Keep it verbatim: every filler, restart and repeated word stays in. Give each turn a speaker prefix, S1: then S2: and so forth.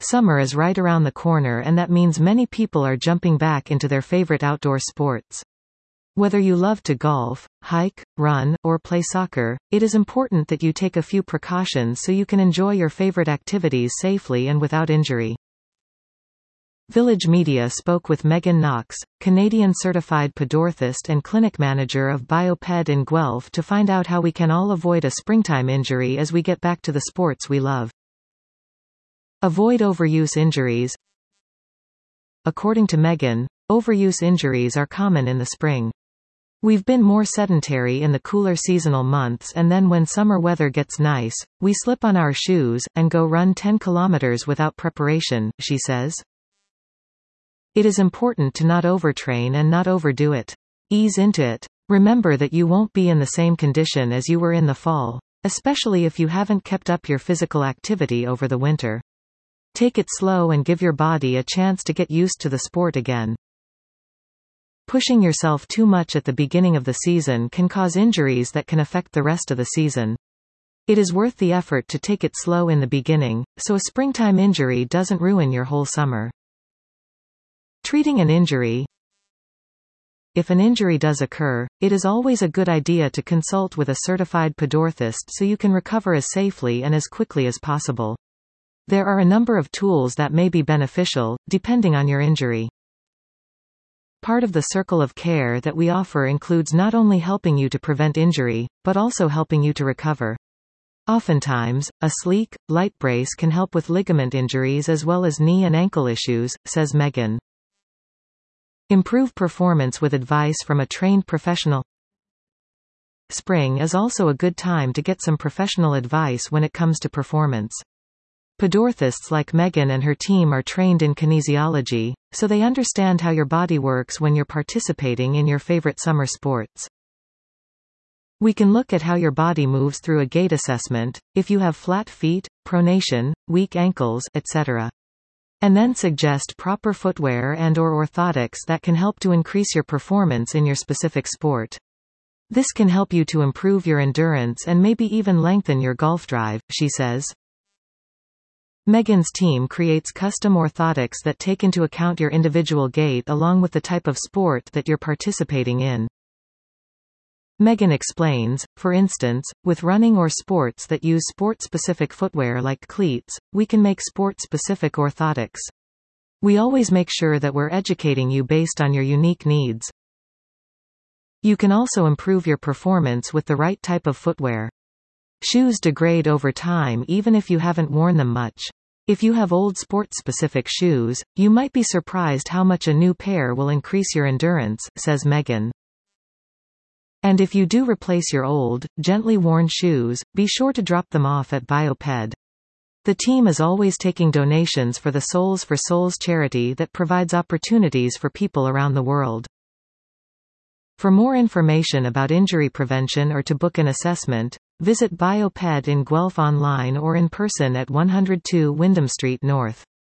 S1: Summer is right around the corner, and that means many people are jumping back into their favorite outdoor sports. Whether you love to golf, hike, run, or play soccer, it is important that you take a few precautions so you can enjoy your favorite activities safely and without injury. Village Media spoke with Megan Knox, Canadian certified podorthist and clinic manager of Bioped in Guelph, to find out how we can all avoid a springtime injury as we get back to the sports we love. Avoid overuse injuries. According to Megan, overuse injuries are common in the spring. We've been more sedentary in the cooler seasonal months, and then when summer weather gets nice, we slip on our shoes and go run ten kilometers without preparation, she says. It is important to not overtrain and not overdo it. Ease into it. Remember that you won't be in the same condition as you were in the fall, especially if you haven't kept up your physical activity over the winter. Take it slow and give your body a chance to get used to the sport again. Pushing yourself too much at the beginning of the season can cause injuries that can affect the rest of the season. It is worth the effort to take it slow in the beginning, so a springtime injury doesn't ruin your whole summer. Treating an injury. If an injury does occur, it is always a good idea to consult with a certified podorthist so you can recover as safely and as quickly as possible. There are a number of tools that may be beneficial, depending on your injury. Part of the circle of care that we offer includes not only helping you to prevent injury, but also helping you to recover. Oftentimes, a sleek, light brace can help with ligament injuries as well as knee and ankle issues, says Megan. Improve performance with advice from a trained professional. Spring is also a good time to get some professional advice when it comes to performance. Podorthists like Megan and her team are trained in kinesiology, so they understand how your body works when you're participating in your favorite summer sports. We can look at how your body moves through a gait assessment, if you have flat feet, pronation, weak ankles, et cetera. And then suggest proper footwear and or orthotics that can help to increase your performance in your specific sport. This can help you to improve your endurance and maybe even lengthen your golf drive, she says. Megan's team creates custom orthotics that take into account your individual gait along with the type of sport that you're participating in. Megan explains, for instance, with running or sports that use sport-specific footwear like cleats, we can make sport-specific orthotics. We always make sure that we're educating you based on your unique needs. You can also improve your performance with the right type of footwear. Shoes degrade over time even if you haven't worn them much. If you have old sport-specific shoes, you might be surprised how much a new pair will increase your endurance, says Megan. And if you do replace your old, gently worn shoes, be sure to drop them off at Bioped. The team is always taking donations for the Souls for Souls charity that provides opportunities for people around the world. For more information about injury prevention or to book an assessment, visit Bioped in Guelph online or in person at one oh two Wyndham Street North.